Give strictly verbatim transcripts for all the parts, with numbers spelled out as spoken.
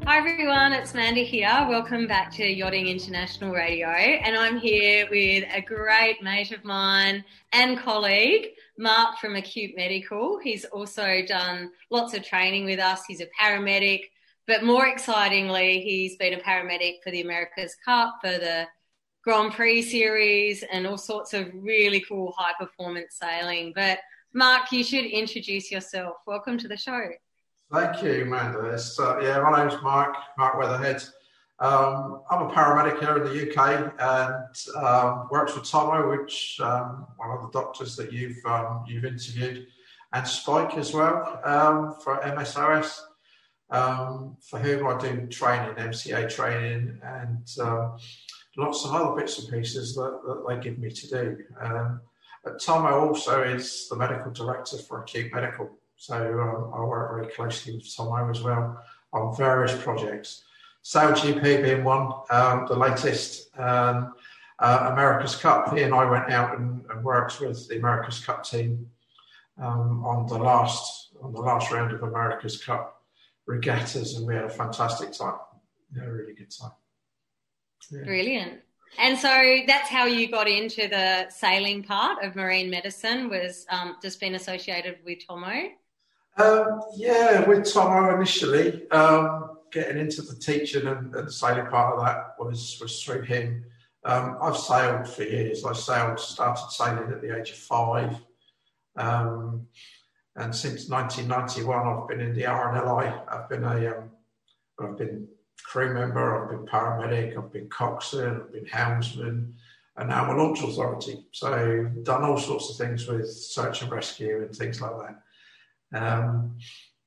Hi everyone, it's Mandy here. Welcome back to Yachting International Radio, and I'm here with a great mate of mine and colleague, Mark from Acute Medical. He's also done lots of training with us. He's a paramedic, but more excitingly, he's been a paramedic for the America's Cup, for the Grand Prix series, and all sorts of really cool high performance sailing. But Mark, you should introduce yourself. Welcome to the show. Thank you, Amanda. It's, uh, yeah, my name's Mark, Mark Weatherhead. Um, I'm a paramedic here in the U K and um, works with Tomo, which um, one of the doctors that you've um, you've interviewed, and Spike as well um, for M S O S, um, for whom I do training, M C A training, and um, lots of other bits and pieces that, that they give me to do. Um, Tomo also is the medical director for Acute Medical. So um, I work very closely with Tomo as well on various projects. SailGP being one, um, the latest, um, uh, America's Cup. He and I went out and, and worked with the America's Cup team um, on the last on the last round of America's Cup regattas, and we had a fantastic time. Yeah, a really good time. Yeah. Brilliant. And so that's how you got into the sailing part of marine medicine, was um, just being associated with Tomo? Um, yeah, with Tomo initially, um, getting into the teaching and, and the sailing part of that was, was through him. Um, I've sailed for years. I sailed, started sailing at the age of five. Um, and since nineteen ninety-one, I've been in the R N L I. I've been a, um, I've been crew member, I've been paramedic, I've been coxswain, I've been helmsman, and now I'm a launch authority. So done all sorts of things with search and rescue and things like that. Um,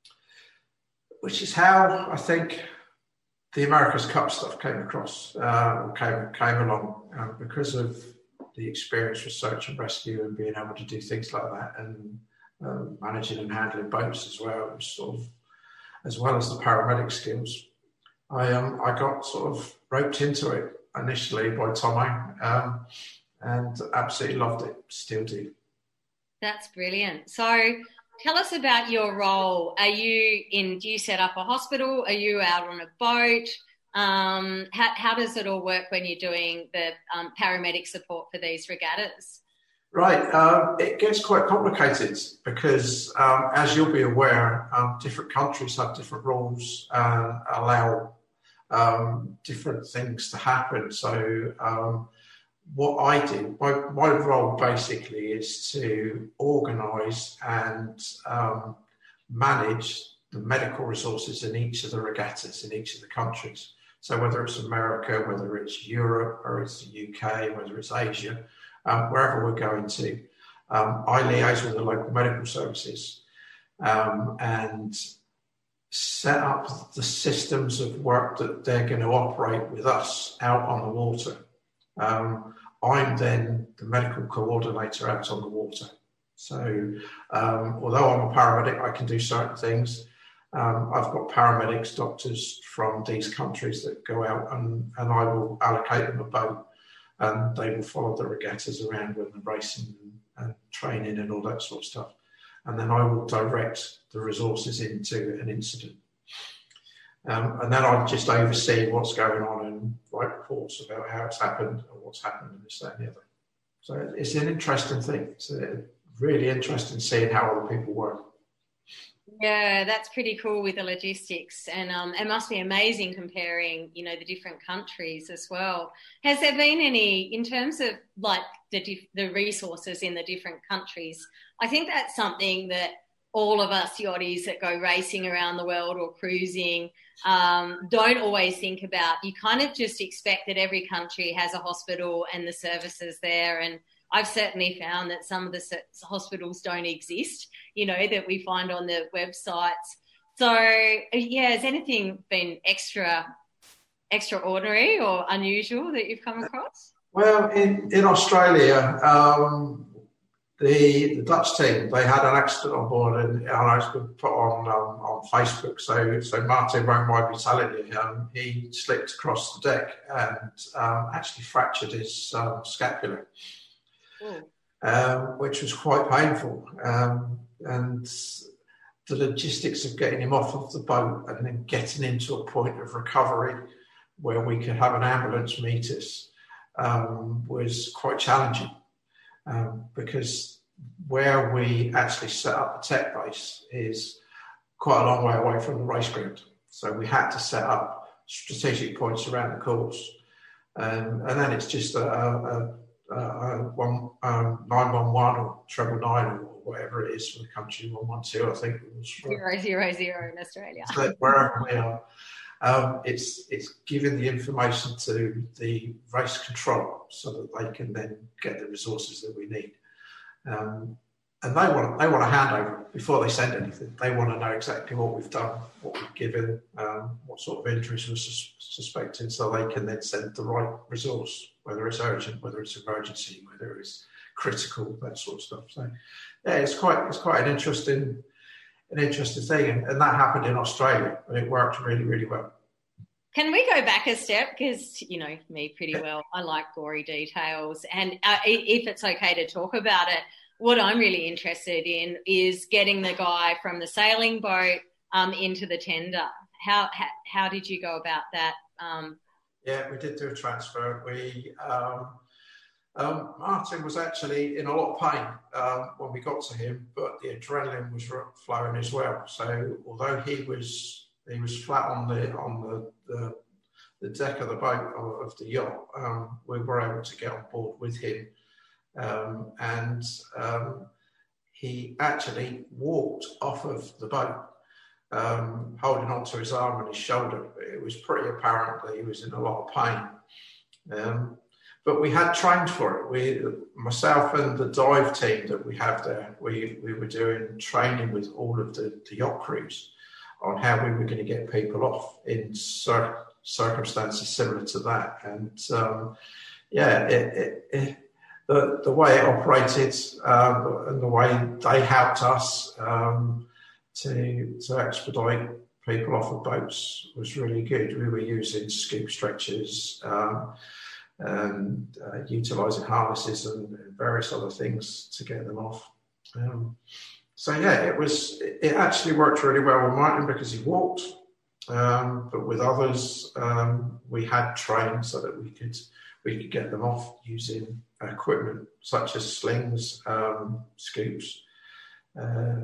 which is how I think the America's Cup stuff came across, uh, came came along um, because of the experience with search and rescue and being able to do things like that, and uh, managing and handling boats as well, sort of, as well as the paramedic skills. I um I got sort of roped into it initially by Tomo, um, and absolutely loved it. Still do. That's brilliant. So tell us about your role. Are you in, do you set up a hospital? Are you out on a boat? Um, how, how does it all work when you're doing the um, paramedic support for these regattas? Right. Um, it gets quite complicated because, um, as you'll be aware, um, different countries have different rules and allow um, different things to happen. So um, what I do, my, my role basically is to organise and um, manage the medical resources in each of the regattas in each of the countries. So whether it's America, whether it's Europe, or it's the U K, whether it's Asia, um, wherever we're going to, um, I liaise with the local medical services um, and set up the systems of work that they're going to operate with us out on the water. Um, I'm then the medical coordinator out on the water. So um, although I'm a paramedic, I can do certain things. Um, I've got paramedics, doctors from these countries that go out and, and I will allocate them a boat and they will follow the regattas around when they're racing and, and training and all that sort of stuff. And then I will direct the resources into an incident. Um, and then I just oversee what's going on and write reports about how it's happened and what's happened and this, that, and the other. So it's an interesting thing. It's uh, really interesting seeing how other people work. Yeah, that's pretty cool with the logistics, and um, it must be amazing comparing, you know, the different countries as well. Has there been any, in terms of like the dif- the resources in the different countries? I think that's something that all of us yachties that go racing around the world or cruising um, don't always think about. You kind of just expect that every country has a hospital and the services there, and I've certainly found that some of the hospitals don't exist, you know, that we find on the websites. So, yeah, has anything been extra, extraordinary or unusual that you've come across? Well, in, in Australia, um, the, the Dutch team, they had an accident on board, and I know it's been put on um, on Facebook, so so Martin won't mind me telling you, um, he slipped across the deck and um, actually fractured his um, scapula. Um, which was quite painful. Um, and the logistics of getting him off of the boat and then getting him to a point of recovery where we could have an ambulance meet us um, was quite challenging um, because where we actually set up the tech base is quite a long way away from the race ground. So we had to set up strategic points around the course. Um, and then it's just a, a, a, a one, um, nine one one or treble nine or whatever it is for the country, one one two, I think it was. For, zero, zero, zero in Australia. So wherever we are. Um, it's it's giving the information to the race control so that they can then get the resources that we need. Um, and they want they want a handover before they send anything. They want to know exactly what we've done, what we've given, um, what sort of injuries we're sus- suspecting, so they can then send the right resource, whether it's urgent, whether it's emergency, whether it's critical, that sort of stuff. So yeah, it's quite it's quite an interesting. an interesting thing, and, and that happened in Australia, and it worked really, really well. Can we go back a step? Because, you know me pretty well. I like gory details, and uh, if it's okay to talk about it, what I'm really interested in is getting the guy from the sailing boat um, into the tender. How, how how did you go about that? Um, yeah, we did do a transfer. We um, Um, Martin was actually in a lot of pain um, when we got to him, but the adrenaline was flowing as well. So although he was he was flat on the on the the, the deck of the boat of, of the yacht, um, we were able to get on board with him, um, and um, he actually walked off of the boat, um, holding onto his arm and his shoulder. It was pretty apparent that he was in a lot of pain. Um, But we had trained for it. We, myself and the dive team that we have there, we, we were doing training with all of the, the yacht crews on how we were going to get people off in cir- circumstances similar to that. And um, yeah, it, it, it, the the way it operated um, and the way they helped us um, to to expedite people off of boats was really good. We were using scoop stretchers. Um, and uh, utilising harnesses and various other things to get them off. Um, so yeah, it was. It actually worked really well with Martin because he walked, um, but with others um, we had trained so that we could we could get them off using equipment such as slings, um, scoops, uh,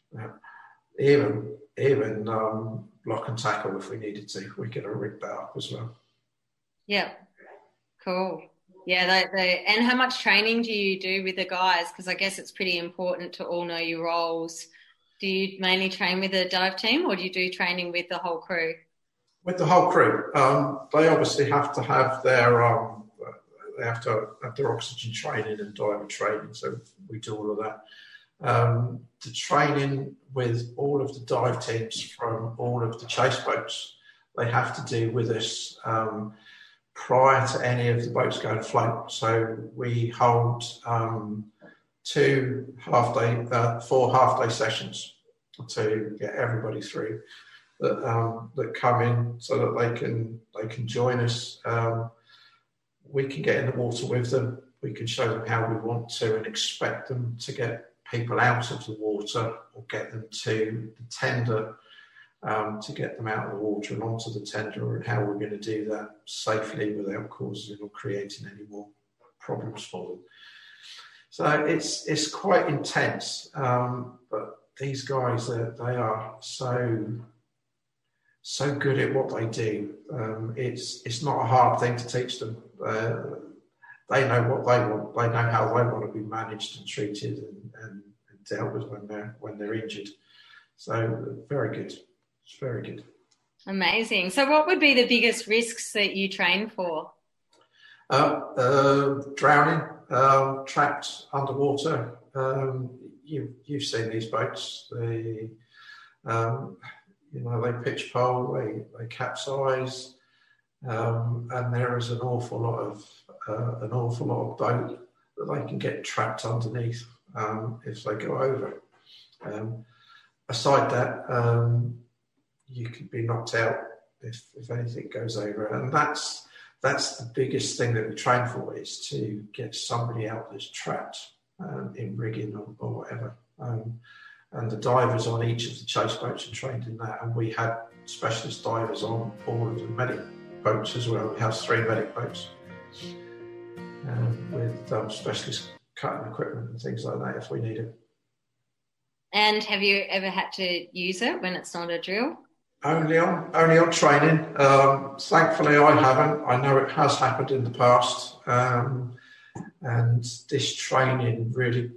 even even um, block and tackle if we needed to. We could have rigged that up as well. Yeah. Cool. Yeah, they, they, and how much training do you do with the guys? Because I guess it's pretty important to all know your roles. Do you mainly train with the dive team, or do you do training with the whole crew? With the whole crew. Um, they obviously have to have their um, they have to have their oxygen training and diver training, so we do all of that. Um, the training with all of the dive teams from all of the chase boats, they have to do with us um, prior to any of the boats going afloat. So we hold um, two half day, uh, four half day sessions to get everybody through that um, that come in, so that they can they can join us. Um, we can get in the water with them. We can show them how we want to and expect them to get people out of the water or get them to the tender. Um, to get them out of the water and onto the tender, and how we're going to do that safely without causing or creating any more problems for them. So it's it's quite intense, um, but these guys, uh, they are so so good at what they do. Um, it's it's not a hard thing to teach them. Uh, they know what they want. They know how they want to be managed and treated and, and, and dealt with when they're when they're injured. So very good. It's very good. Amazing. So what would be the biggest risks that you train for? Uh, uh, drowning, um, trapped underwater. Um, you, you've seen these boats. They, um, you know, they pitch pole, they, they capsize, um, and there is an awful lot of uh, an awful lot of boat that they can get trapped underneath um, if they go over. Um, aside that, um, you could be knocked out if, if anything goes over. And that's that's the biggest thing that we train for, is to get somebody out that's trapped um, in rigging or, or whatever. Um, and the divers on each of the chase boats are trained in that, and we had specialist divers on all of the medic boats as well. We have three medic boats um, with um, specialist cutting equipment and things like that if we need it. And have you ever had to use it when it's not a drill? Only on, only on training. Um, thankfully, I haven't. I know it has happened in the past, um, and this training really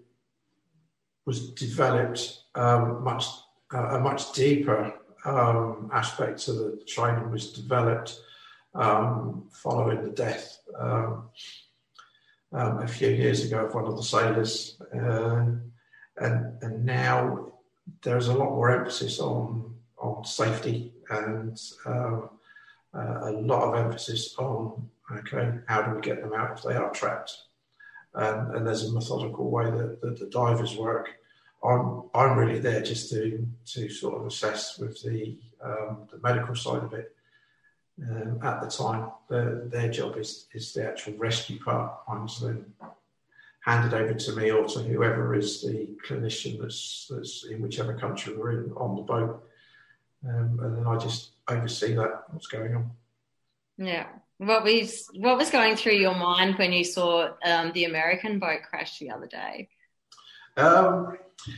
was developed um, much uh, a much deeper um, aspect of the training was developed um, following the death um, um, a few years ago of one of the sailors, uh, and and now there's a lot more emphasis on on safety and uh, uh, a lot of emphasis on okay, how do we get them out if they are trapped, um, and there's a methodical way that, that the divers work. I'm I'm really there just to to sort of assess with the um, the medical side of it. Um, at the time, their their job is is the actual rescue part. Mine's then handed over to me or to whoever is the clinician that's that's in whichever country we're in on the boat, um, and then I just oversee that what's going on. Yeah. What was what was going through your mind when you saw um, the American boat crash the other day? Um,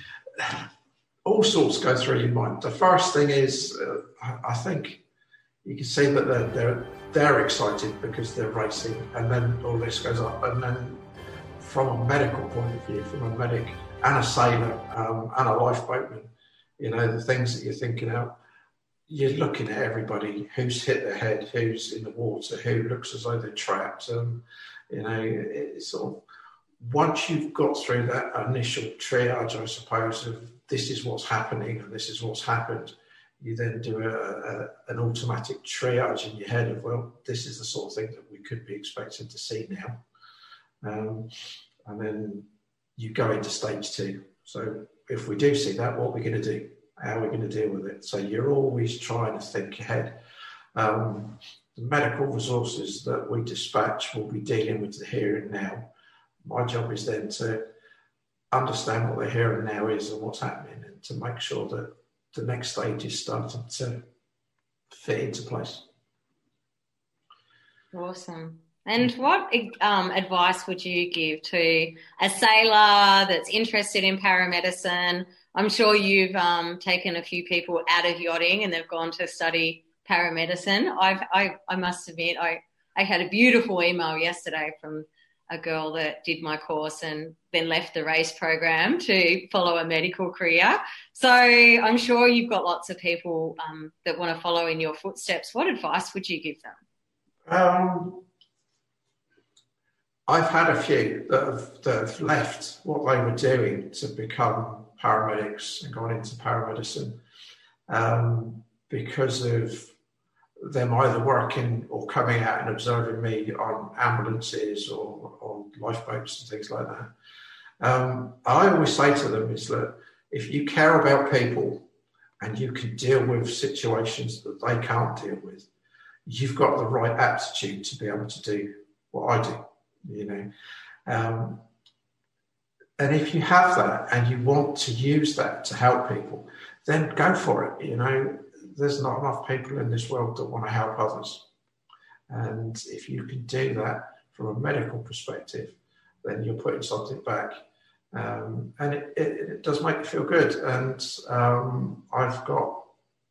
all sorts go through your mind. The first thing is, uh, I think you can see that they're, they're they're excited because they're racing, and then all this goes up, and then from a medical point of view, from a medic and a sailor um, and a lifeboatman, you know, the things that you're thinking out, you're looking at everybody who's hit their head, who's in the water, who looks as though they're trapped, and you know, it's sort of. Once you've got through that initial triage, I suppose, of this is what's happening and this is what's happened, you then do a, a, an automatic triage in your head of, well, this is the sort of thing that we could be expected to see now. Um, and then you go into stage two. So if we do see that, what are we going to do? How are we going to deal with it? So you're always trying to think ahead. Um, the medical resources that we dispatch will be dealing with the here and now. My job is then to understand what the here and now is and what's happening, and to make sure that the next stage is starting to fit into place. Awesome. And what um, advice would you give to a sailor that's interested in paramedicine? I'm sure you've um, taken a few people out of yachting and they've gone to study paramedicine. I've, I, I must admit, I, I had a beautiful email yesterday from a girl that did my course and then left the race program to follow a medical career. So I'm sure you've got lots of people um, that want to follow in your footsteps. What advice would you give them? Um, I've had a few that have, that have left what they were doing to become paramedics and gone into paramedicine um, because of them either working or coming out and observing me on ambulances or on lifeboats and things like that. Um, I always say to them is that if you care about people and you can deal with situations that they can't deal with, you've got the right aptitude to be able to do what I do, you know. Um, and if you have that and you want to use that to help people, then go for it, you know. There's not enough people in this world that want to help others. And if you can do that from a medical perspective, then you're putting something back. Um, and it, it, it does make you feel good. And um, I've got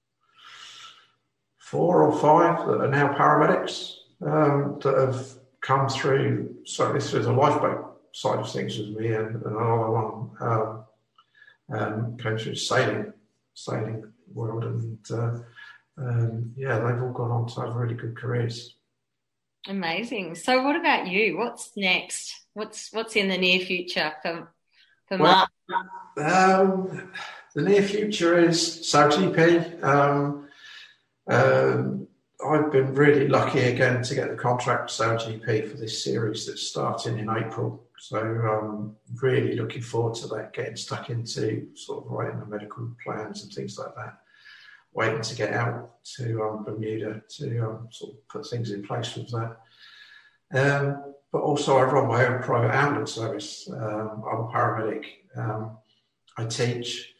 four or five that are now paramedics um, that have come through, certainly through the lifeboat side of things with me, and, and another one um, um, came through sailing, sailing world, and uh, um, yeah, they've all gone on to have really good careers. Amazing. So, what about you? What's next? What's what's in the near future for for well, Mark? Um, the near future is S A L G P. Um, um, I've been really lucky again to get the contract with S A L G P for this series that's starting in April. So I'm really looking forward to that, getting stuck into sort of writing the medical plans and things like that. Waiting to get out to um, Bermuda to um, sort of put things in place with that. Um, but also I run my own private ambulance service. Um, I'm a paramedic. Um, I teach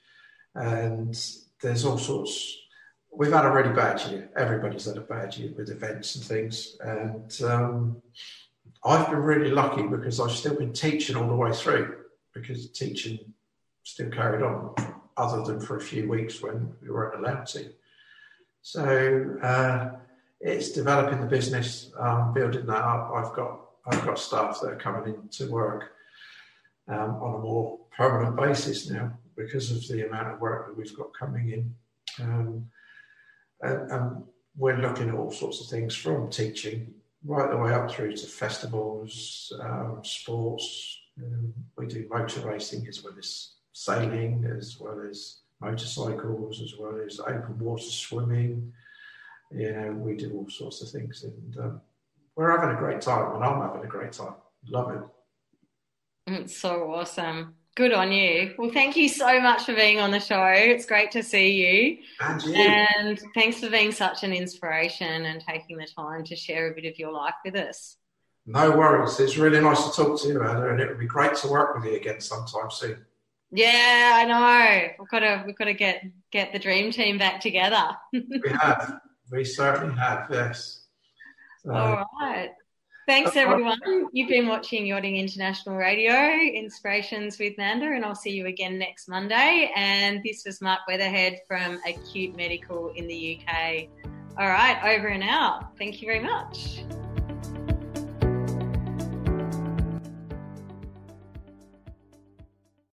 and there's all sorts. We've had a really bad year. Everybody's had a bad year with events and things, and um, I've been really lucky because I've still been teaching all the way through, because teaching still carried on, other than for a few weeks when we weren't allowed to. So uh, it's developing the business, um, building that up. I've got I've got staff that are coming in to work um, on a more permanent basis now because of the amount of work that we've got coming in. Um, and, and we're looking at all sorts of things, from teaching right the way up through to festivals, um, sports. Um, we do motor racing as well as sailing, as well as motorcycles, as well as open water swimming. You know, we do all sorts of things, and um, we're having a great time, and I'm having a great time. Love it. It's so awesome. Good on you. Well, thank you so much for being on the show. It's great to see you. And you. And thanks for being such an inspiration and taking the time to share a bit of your life with us. No worries. It's really nice to talk to you, Anna, and it would be great to work with you again sometime soon. Yeah, I know. We've got to we've got to get get the dream team back together. We have. We certainly have, yes. So, all right. Thanks, everyone. You've been watching Yachting International Radio, Inspirations with Nanda, and I'll see you again next Monday. And this was Mark Weatherhead from Acute Medical in the U K. All right, over and out. Thank you very much.